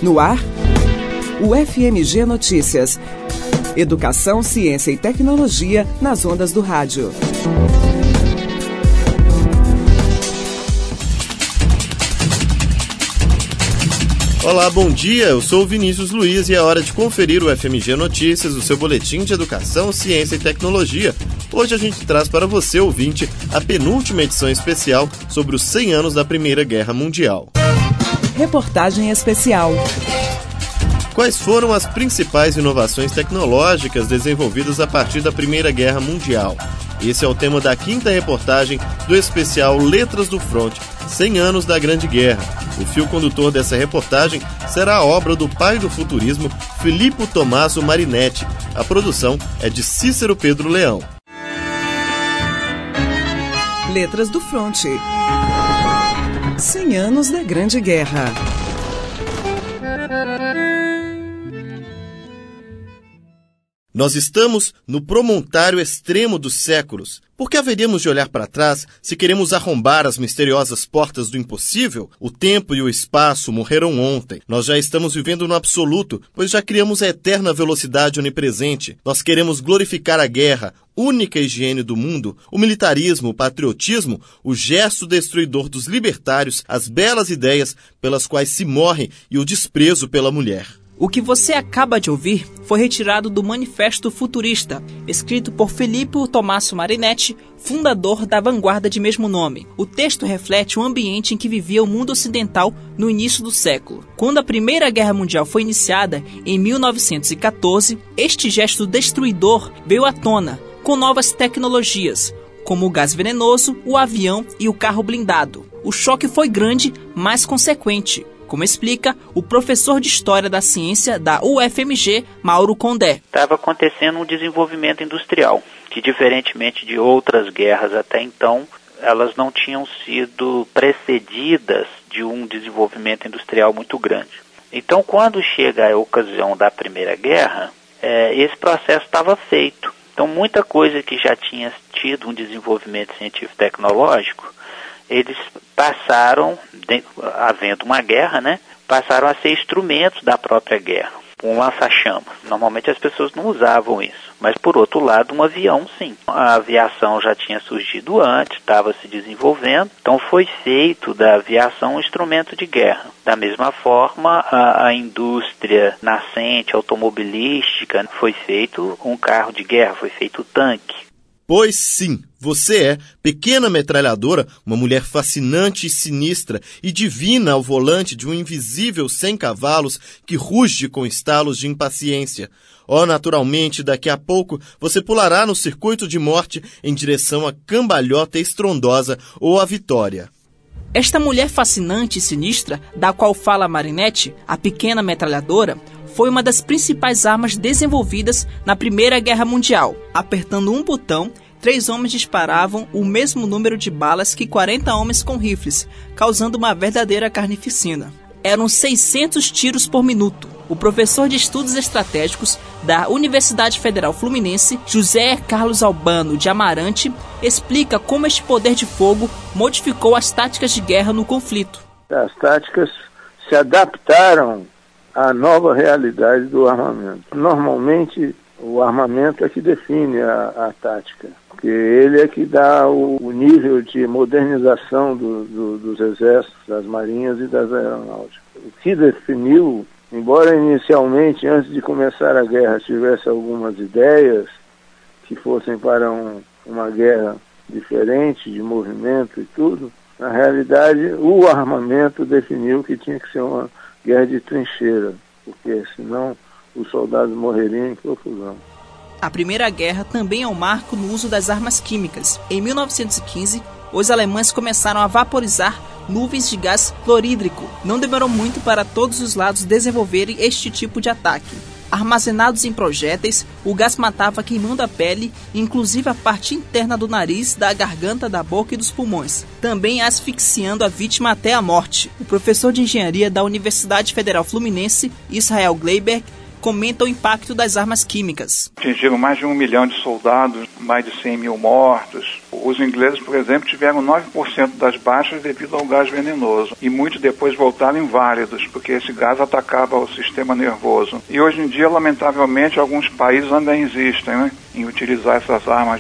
No ar, o FMG Notícias. Educação, ciência e tecnologia nas ondas do rádio. Olá, bom dia, eu sou o Vinícius Luiz e é hora de conferir o FMG Notícias, o seu boletim de educação, ciência e tecnologia. Hoje a gente traz para você, ouvinte, a penúltima edição especial sobre os 100 anos da Primeira Guerra Mundial. Reportagem especial. Quais foram as principais inovações tecnológicas desenvolvidas a partir da Primeira Guerra Mundial? Esse é o tema da quinta reportagem do especial Letras do Fronte, 100 anos da Grande Guerra. O fio condutor dessa reportagem será a obra do pai do futurismo, Filippo Tommaso Marinetti. A produção é de Cícero Pedro Leão. Letras do Fronte. 100 anos da Grande Guerra. Nós estamos no promontório extremo dos séculos. Por que haveríamos de olhar para trás se queremos arrombar as misteriosas portas do impossível? O tempo e o espaço morreram ontem. Nós já estamos vivendo no absoluto, pois já criamos a eterna velocidade onipresente. Nós queremos glorificar a guerra, única higiene do mundo, o militarismo, o patriotismo, o gesto destruidor dos libertários, as belas ideias pelas quais se morre e o desprezo pela mulher. O que você acaba de ouvir foi retirado do Manifesto Futurista, escrito por Filippo Tommaso Marinetti, fundador da vanguarda de mesmo nome. O texto reflete o ambiente em que vivia o mundo ocidental no início do século. Quando a Primeira Guerra Mundial foi iniciada, em 1914, este gesto destruidor veio à tona, com novas tecnologias, como o gás venenoso, o avião e o carro blindado. O choque foi grande, mas consequente, como explica o professor de História da Ciência da UFMG, Mauro Condé. Estava acontecendo um desenvolvimento industrial, que diferentemente de outras guerras até então, elas não tinham sido precedidas de um desenvolvimento industrial muito grande. Então, quando chega a ocasião da Primeira Guerra, esse processo estava feito. Então, muita coisa que já tinha tido um desenvolvimento científico-tecnológico, eles passaram, havendo uma guerra, passaram a ser instrumentos da própria guerra. Um lança-chamas. Normalmente as pessoas não usavam isso. Mas, por outro lado, um avião, sim. A aviação já tinha surgido antes, estava se desenvolvendo. Então, foi feito da aviação um instrumento de guerra. Da mesma forma, a indústria nascente, automobilística, foi feito um carro de guerra, foi feito o tanque. Pois sim, você é, pequena metralhadora, uma mulher fascinante e sinistra e divina ao volante de um invisível 100 cavalos que ruge com estalos de impaciência. Naturalmente, daqui a pouco você pulará no circuito de morte em direção à cambalhota estrondosa ou à vitória. Esta mulher fascinante e sinistra, da qual fala Marinetti, a pequena metralhadora, foi uma das principais armas desenvolvidas na Primeira Guerra Mundial. Apertando um botão, 3 homens disparavam o mesmo número de balas que 40 homens com rifles, causando uma verdadeira carnificina. Eram 600 tiros por minuto. O professor de Estudos Estratégicos da Universidade Federal Fluminense, José Carlos Albano de Amarante, explica como este poder de fogo modificou as táticas de guerra no conflito. As táticas se adaptaram à nova realidade do armamento. Normalmente, o armamento é que define a tática, porque ele é que dá o nível de modernização dos exércitos, das marinhas e das aeronáuticas. O que definiu, embora inicialmente, antes de começar a guerra, tivesse algumas ideias que fossem para uma guerra diferente, de movimento e tudo, na realidade, o armamento definiu que tinha que ser uma guerra de trincheira, porque senão os soldados morreriam em profusão. A Primeira Guerra também é um marco no uso das armas químicas. Em 1915, os alemães começaram a vaporizar nuvens de gás clorídrico. Não demorou muito para todos os lados desenvolverem este tipo de ataque. Armazenados em projéteis, o gás matava queimando a pele, inclusive a parte interna do nariz, da garganta, da boca e dos pulmões, também asfixiando a vítima até a morte. O professor de engenharia da Universidade Federal Fluminense, Israel Gleiberg, comenta o impacto das armas químicas. Atingiram mais de 1 milhão de soldados, mais de 100 mil mortos. Os ingleses, por exemplo, tiveram 9% das baixas devido ao gás venenoso e muitos depois voltaram inválidos, porque esse gás atacava o sistema nervoso. E hoje em dia, lamentavelmente, alguns países ainda insistem, né, em utilizar essas armas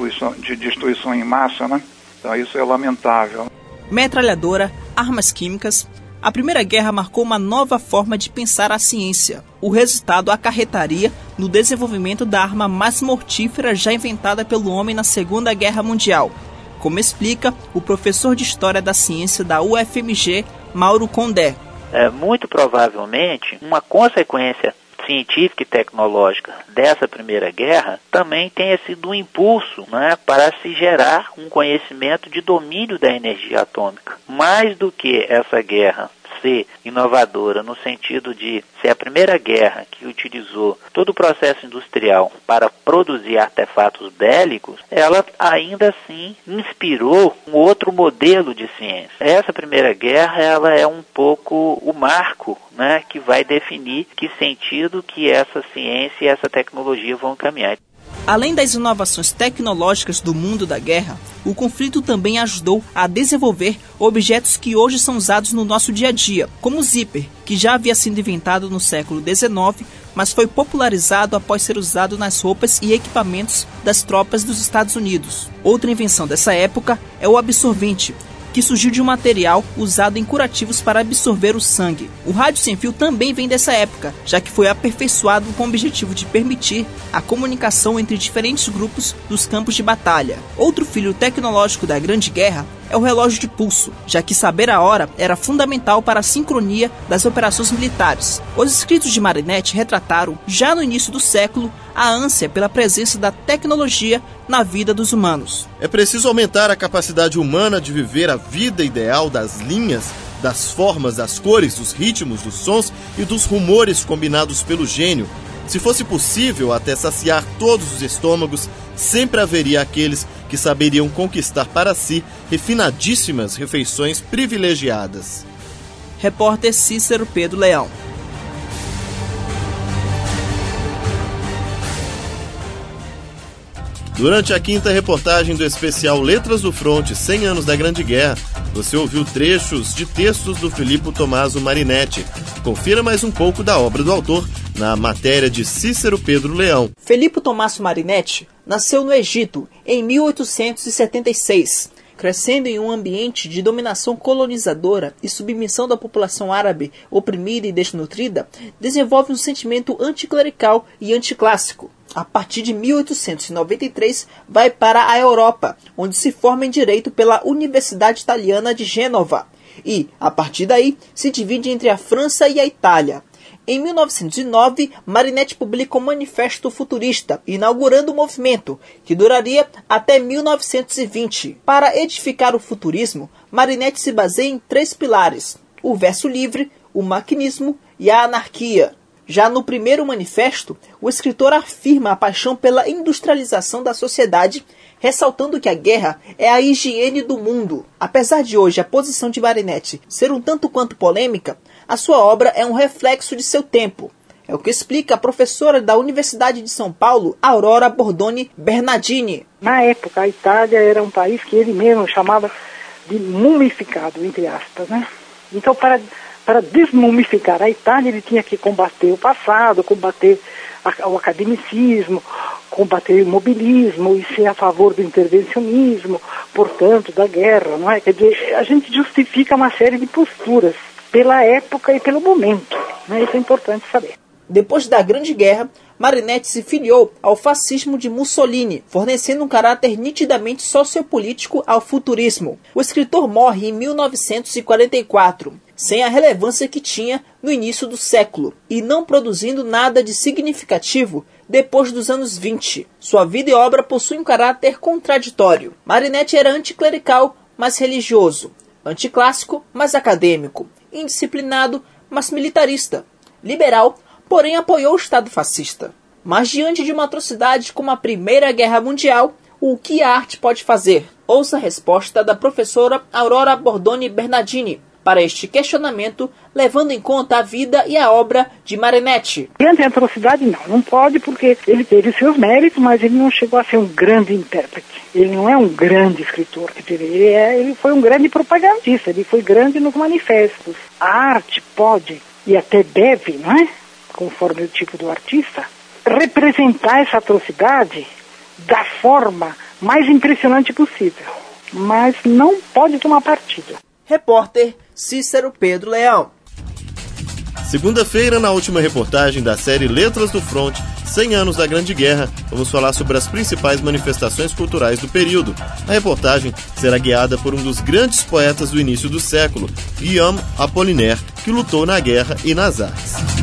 de destruição em massa, né? Então isso é lamentável. Metralhadora, armas químicas. A Primeira Guerra marcou uma nova forma de pensar a ciência. O resultado acarretaria no desenvolvimento da arma mais mortífera já inventada pelo homem na Segunda Guerra Mundial, como explica o professor de História da Ciência da UFMG, Mauro Condé. Muito provavelmente, uma consequência científica e tecnológica dessa Primeira Guerra também tenha sido um impulso, né, para se gerar um conhecimento de domínio da energia atômica. Mais do que essa guerra ser inovadora no sentido de ser a primeira guerra que utilizou todo o processo industrial para produzir artefatos bélicos, ela ainda assim inspirou um outro modelo de ciência. Essa Primeira Guerra, ela é um pouco o marco, né, que vai definir que sentido que essa ciência e essa tecnologia vão caminhar. Além das inovações tecnológicas do mundo da guerra, o conflito também ajudou a desenvolver objetos que hoje são usados no nosso dia a dia, como o zíper, que já havia sido inventado no século XIX, mas foi popularizado após ser usado nas roupas e equipamentos das tropas dos Estados Unidos. Outra invenção dessa época é o absorvente, que surgiu de um material usado em curativos para absorver o sangue. O rádio sem fio também vem dessa época, já que foi aperfeiçoado com o objetivo de permitir a comunicação entre diferentes grupos dos campos de batalha. Outro filho tecnológico da Grande Guerra é o relógio de pulso, já que saber a hora era fundamental para a sincronia das operações militares. Os escritos de Marinetti retrataram, já no início do século, a ânsia pela presença da tecnologia na vida dos humanos. É preciso aumentar a capacidade humana de viver a vida ideal das linhas, das formas, das cores, dos ritmos, dos sons e dos rumores combinados pelo gênio. Se fosse possível até saciar todos os estômagos, sempre haveria aqueles que saberiam conquistar para si refinadíssimas refeições privilegiadas. Repórter Cícero Pedro Leão. Durante a quinta reportagem do especial Letras do Fronte, 100 anos da Grande Guerra, você ouviu trechos de textos do Filippo Tommaso Marinetti. Confira mais um pouco da obra do autor na matéria de Cícero Pedro Leão. Filippo Tommaso Marinetti nasceu no Egito em 1876. Crescendo em um ambiente de dominação colonizadora e submissão da população árabe oprimida e desnutrida, desenvolve um sentimento anticlerical e anticlássico. A partir de 1893, vai para a Europa, onde se forma em Direito pela Universidade Italiana de Gênova. E, a partir daí, se divide entre a França e a Itália. Em 1909, Marinetti publica o Manifesto Futurista, inaugurando o movimento, que duraria até 1920. Para edificar o futurismo, Marinetti se baseia em 3 pilares: o verso livre, o maquinismo e a anarquia. Já no primeiro manifesto, o escritor afirma a paixão pela industrialização da sociedade, ressaltando que a guerra é a higiene do mundo. Apesar de hoje a posição de Marinetti ser um tanto quanto polêmica, a sua obra é um reflexo de seu tempo. É o que explica a professora da Universidade de São Paulo, Aurora Bordoni Bernardini. Na época, a Itália era um país que ele mesmo chamava de mumificado, entre aspas, né? Então, para desmumificar a Itália, ele tinha que combater o passado, combater o academicismo, combater o imobilismo e ser a favor do intervencionismo, portanto, da guerra, não é? Quer dizer, a gente justifica uma série de posturas pela época e pelo momento, né? Isso é importante saber. Depois da Grande Guerra, Marinetti se filiou ao fascismo de Mussolini, fornecendo um caráter nitidamente sociopolítico ao futurismo. O escritor morre em 1944, sem a relevância que tinha no início do século, e não produzindo nada de significativo depois dos anos 20. Sua vida e obra possuem um caráter contraditório. Marinetti era anticlerical, mas religioso, anticlássico, mas acadêmico, indisciplinado, mas militarista, liberal, porém apoiou o Estado fascista. Mas diante de uma atrocidade como a Primeira Guerra Mundial, o que a arte pode fazer? Ouça a resposta da professora Aurora Bordoni Bernardini, para este questionamento, levando em conta a vida e a obra de Marinetti. Grande atrocidade não pode, porque ele teve seus méritos, mas ele não chegou a ser um grande intérprete. Ele não é um grande escritor, ele foi um grande propagandista, ele foi grande nos manifestos. A arte pode, e até deve, não é? Conforme o tipo do artista, representar essa atrocidade da forma mais impressionante possível, mas não pode tomar partido. Repórter Cícero Pedro Leão. Segunda-feira, na última reportagem da série Letras do Fronte, 100 anos da Grande Guerra, vamos falar sobre as principais manifestações culturais do período. A reportagem será guiada por um dos grandes poetas do início do século, Guillaume Apollinaire, que lutou na guerra e nas artes.